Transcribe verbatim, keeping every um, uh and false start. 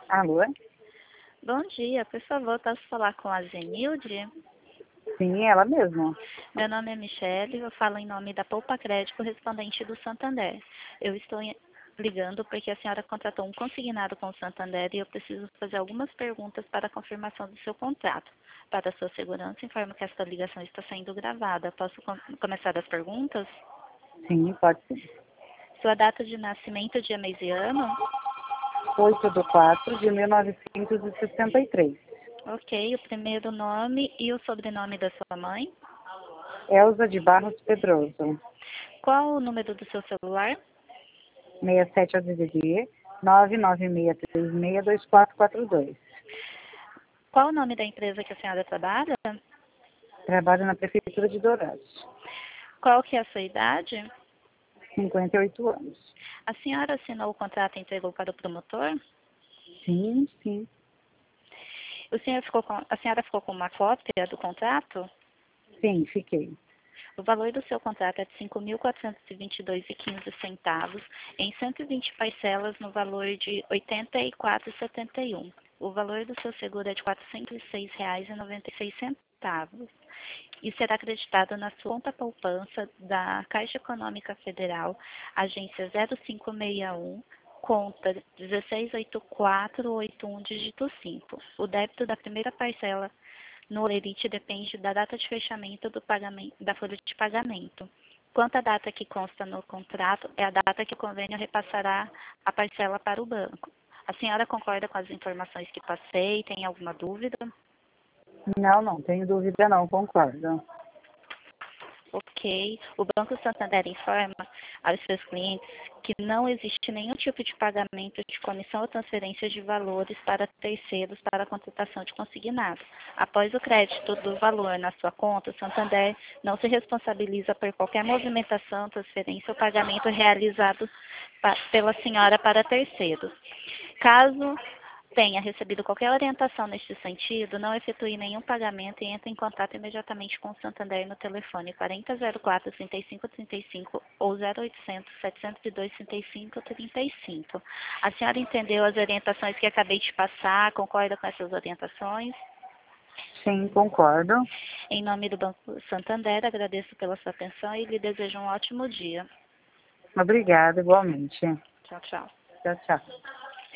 Alô? Bom dia, por favor, posso falar com a Zenilde? Sim, ela mesma. Meu nome é Michele, eu falo em nome da Poupa Crédito, correspondente do Santander. Eu estou em- ligando porque a senhora contratou um consignado com o Santander e eu preciso fazer algumas perguntas para a confirmação do seu contrato. Para a sua segurança, informo que esta ligação está sendo gravada. Posso com- começar as perguntas? Sim, pode ser. Sua data de nascimento, dia, mês e ano? oito de quatro de mil novecentos e sessenta e três. Ok, o primeiro nome e o sobrenome da sua mãe? Elza de Barros Pedroso. Qual o número do seu celular? seis sete A D D, nove nove seis três seis dois quatro quatro dois. Qual o nome da empresa que a senhora trabalha? Trabalho na Prefeitura de Dourados. Qual que é a sua idade? cinquenta e oito anos. A senhora assinou o contrato e entregou para o promotor? Sim, sim. O senhor ficou com, a senhora ficou com uma cópia do contrato? Sim, fiquei. O valor do seu contrato é de cinco mil quatrocentos e vinte e dois reais e quinze centavos em cento e vinte parcelas no valor de oitenta e quatro reais e setenta e um centavos. O valor do seu seguro é de quatrocentos e seis reais e noventa e seis centavos e será acreditado na sua conta poupança da Caixa Econômica Federal, agência zero cinco seis um, conta um seis oito quatro oito um, dígito cinco. O débito da primeira parcela no Olerite depende da data de fechamento do pagamento, da folha de pagamento. Quanto à data que consta no contrato, é a data que o convênio repassará a parcela para o banco. A senhora concorda com as informações que passei? Tem alguma dúvida? Não, não, tenho dúvida não, concordo. Ok. O Banco Santander informa aos seus clientes que não existe nenhum tipo de pagamento de comissão ou transferência de valores para terceiros para a contratação de consignado. Após o crédito do valor na sua conta, o Santander não se responsabiliza por qualquer movimentação, transferência ou pagamento realizado pa- pela senhora para terceiros. Caso tenha recebido qualquer orientação neste sentido, não efetue nenhum pagamento e entre em contato imediatamente com o Santander no telefone quarenta zero quatro, trinta e cinco trinta e cinco ou zero oitocentos, setecentos e dois, trinta e cinco trinta e cinco. A senhora entendeu as orientações que acabei de passar? Concorda com essas orientações? Sim, concordo. Em nome do Banco Santander, agradeço pela sua atenção e lhe desejo um ótimo dia. Obrigada, igualmente. Tchau, tchau. Tchau, tchau.